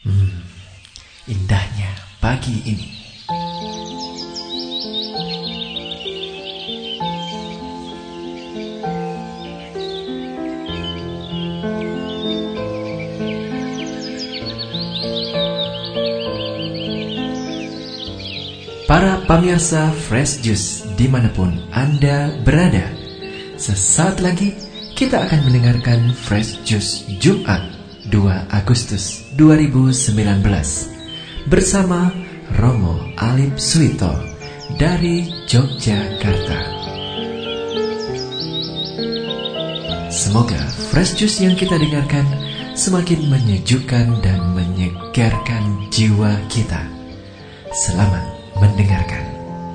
Indahnya pagi ini. Para pemirsa Fresh Juice dimanapun Anda berada, sesaat lagi kita akan mendengarkan Fresh Juice Jumat 2 Agustus 2019 bersama Romo Alip Suito dari Yogyakarta. Semoga Fresh Juice yang kita dengarkan semakin menyejukkan dan menyegarkan jiwa kita. Selamat mendengarkan.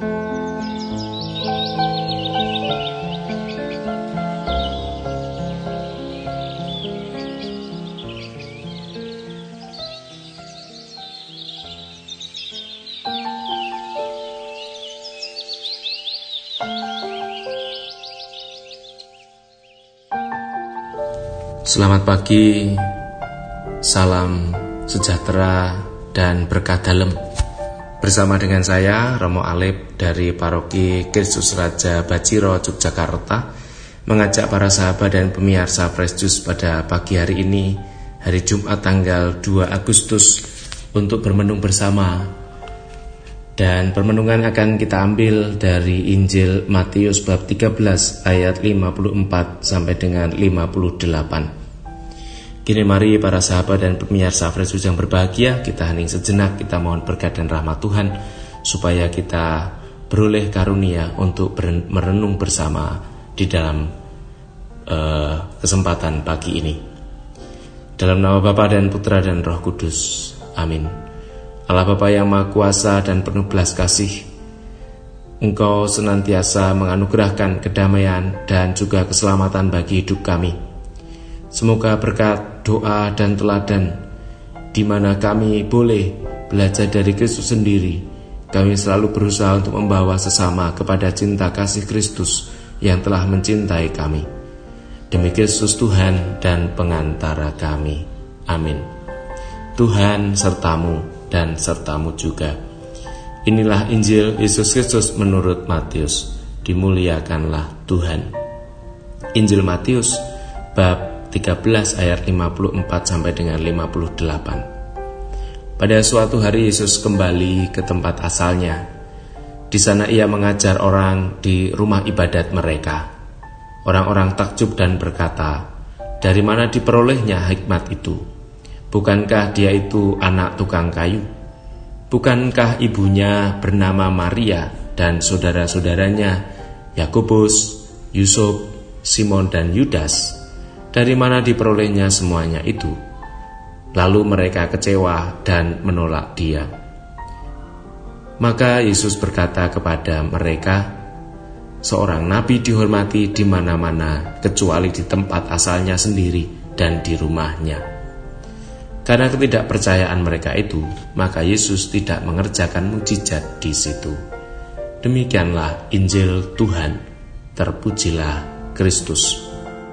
Selamat pagi, salam sejahtera dan berkah dalam. Bersama dengan saya, Romo Alip dari Paroki Kristus Raja Bajiro, Yogyakarta, mengajak para sahabat dan pemirsa Fresh Juice pada pagi hari ini, hari Jumat tanggal 2 Agustus, untuk bermenung bersama. Dan permenungan akan kita ambil dari Injil Matius bab 13 ayat 54 sampai dengan 58. Kini mari para sahabat dan pemirsa Fresh Juice yang berbahagia, kita hening sejenak, kita mohon berkat dan rahmat Tuhan supaya kita beroleh karunia untuk merenung bersama di dalam kesempatan pagi ini. Dalam nama Bapa dan Putra dan Roh Kudus. Amin. Allah Bapa yang Maha Kuasa dan penuh belas kasih, Engkau senantiasa menganugerahkan kedamaian dan juga keselamatan bagi hidup kami. Semoga berkat doa dan teladan di mana kami boleh belajar dari Kristus sendiri, kami selalu berusaha untuk membawa sesama kepada cinta kasih Kristus yang telah mencintai kami. Demi Kristus Tuhan dan pengantara kami. Amin. Tuhan sertamu dan sertamu juga. Inilah Injil Yesus Kristus menurut Matius. Dimuliakanlah Tuhan. Injil Matius bab 13 ayat 54 sampai dengan 58. Pada suatu hari Yesus kembali ke tempat asalnya. Di sana ia mengajar orang di rumah ibadat mereka. Orang-orang takjub dan berkata, "Dari mana diperolehnya hikmat itu? Bukankah dia itu anak tukang kayu? Bukankah ibunya bernama Maria dan saudara-saudaranya Yakobus, Yusuf, Simon dan Yudas? Dari mana diperolehnya semuanya itu?" Lalu mereka kecewa dan menolak dia. Maka Yesus berkata kepada mereka, "Seorang nabi dihormati di mana-mana kecuali di tempat asalnya sendiri dan di rumahnya." Karena ketidakpercayaan mereka itu, maka Yesus tidak mengerjakan mukjizat di situ. Demikianlah Injil Tuhan. Terpujilah Kristus.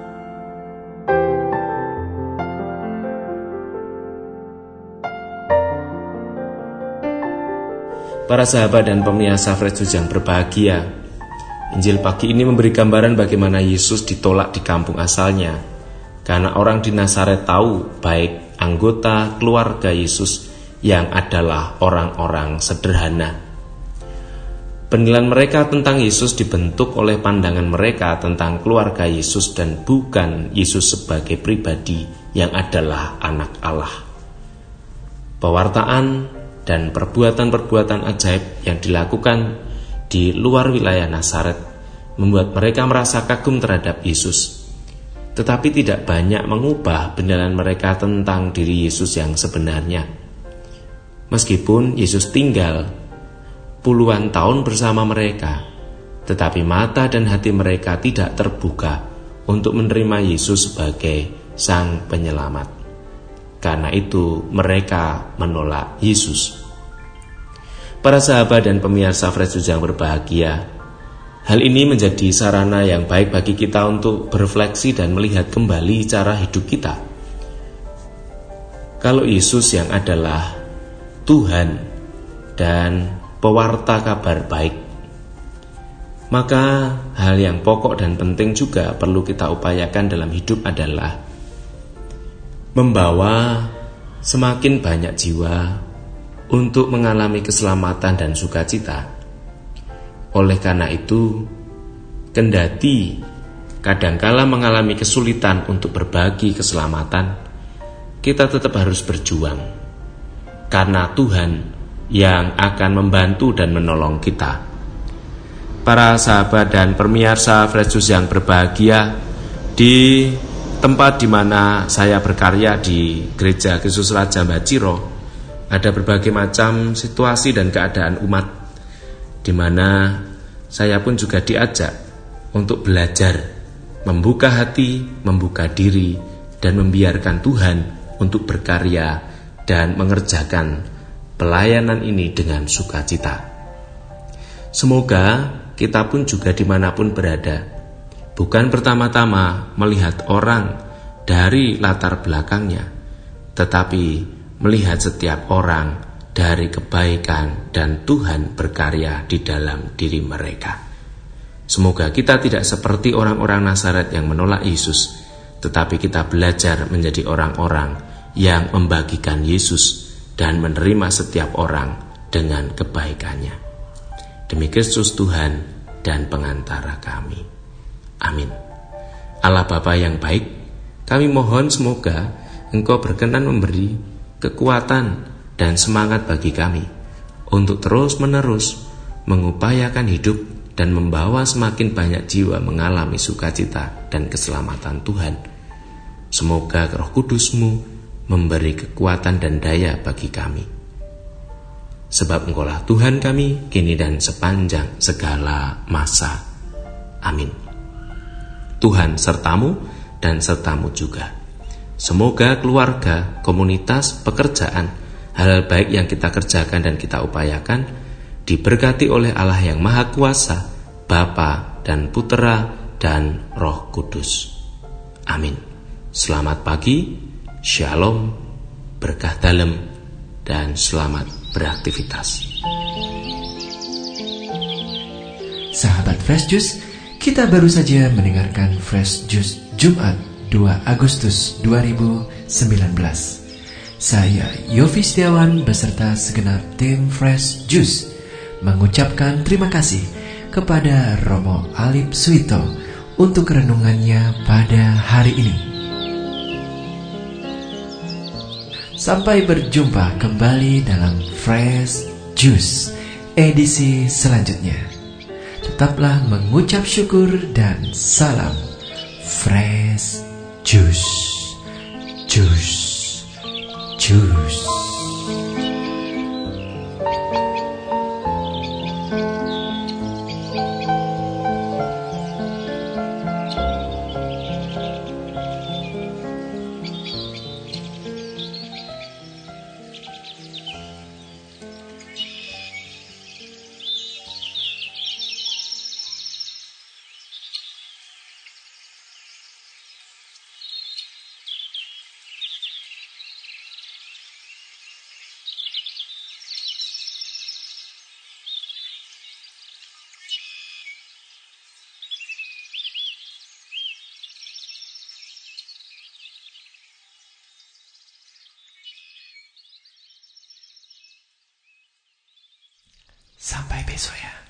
Para sahabat dan pemirsa Fresh Juice yang berbahagia, Injil pagi ini memberi gambaran bagaimana Yesus ditolak di kampung asalnya, karena orang di Nazaret tahu baik anggota keluarga Yesus yang adalah orang-orang sederhana. Penilaian mereka tentang Yesus dibentuk oleh pandangan mereka tentang keluarga Yesus dan bukan Yesus sebagai pribadi yang adalah anak Allah. Pewartaan dan perbuatan-perbuatan ajaib yang dilakukan di luar wilayah Nazaret membuat mereka merasa kagum terhadap Yesus, tetapi tidak banyak mengubah penilaian mereka tentang diri Yesus yang sebenarnya. Meskipun Yesus tinggal puluhan tahun bersama mereka, tetapi mata dan hati mereka tidak terbuka untuk menerima Yesus sebagai Sang Penyelamat. Karena itu mereka menolak Yesus. Para sahabat dan pemirsa Fresh Juice yang berbahagia, hal ini menjadi sarana yang baik bagi kita untuk berefleksi dan melihat kembali cara hidup kita. kalau Yesus yang adalah Tuhan dan pewarta kabar baik, maka hal yang pokok dan penting juga perlu kita upayakan dalam hidup adalah membawa semakin banyak jiwa untuk mengalami keselamatan dan sukacita. Oleh karena itu, kendati kadangkala mengalami kesulitan untuk berbagi keselamatan, kita tetap harus berjuang, karena Tuhan yang akan membantu dan menolong kita. Para sahabat dan pemirsa Fresh Juice yang berbahagia, di tempat di mana saya berkarya di Gereja Kristus Raja Mbaciro, ada berbagai macam situasi dan keadaan umat, di mana saya pun juga diajak untuk belajar, membuka hati, membuka diri, dan membiarkan Tuhan untuk berkarya dan mengerjakan pelayanan ini dengan sukacita. Semoga kita pun juga dimanapun berada, bukan pertama-tama melihat orang dari latar belakangnya, tetapi melihat setiap orang dari kebaikan dan Tuhan berkarya di dalam diri mereka. Semoga kita tidak seperti orang-orang Nazaret yang menolak Yesus, tetapi kita belajar menjadi orang-orang yang membagikan Yesus dan menerima setiap orang dengan kebaikannya. Demi Kristus Tuhan dan pengantara kami. Amin. Allah Bapa yang baik, kami mohon semoga Engkau berkenan memberi kekuatan dan semangat bagi kami untuk terus-menerus mengupayakan hidup dan membawa semakin banyak jiwa mengalami sukacita dan keselamatan Tuhan. Semoga Roh Kudus-Mu memberi kekuatan dan daya bagi kami. Sebab Engkaulah Tuhan kami, kini dan sepanjang segala masa. Amin. Tuhan sertamu dan sertamu juga. Semoga keluarga, komunitas, pekerjaan, hal-hal baik yang kita kerjakan dan kita upayakan diberkati oleh Allah yang Maha Kuasa, Bapa dan Putera dan Roh Kudus. Amin. Selamat pagi, shalom, berkah dalam, dan selamat beraktivitas. Sahabat Fresh Juice, kita baru saja mendengarkan Fresh Juice Jumat 2 Agustus 2019. Saya Yofi Setiawan beserta segenap tim Fresh Juice mengucapkan terima kasih kepada Romo Alip Suito untuk renungannya pada hari ini. Sampai berjumpa kembali dalam Fresh Juice edisi selanjutnya. Tetaplah mengucap syukur dan salam Fresh Juice. Juice. Juice. Sampai besok ya.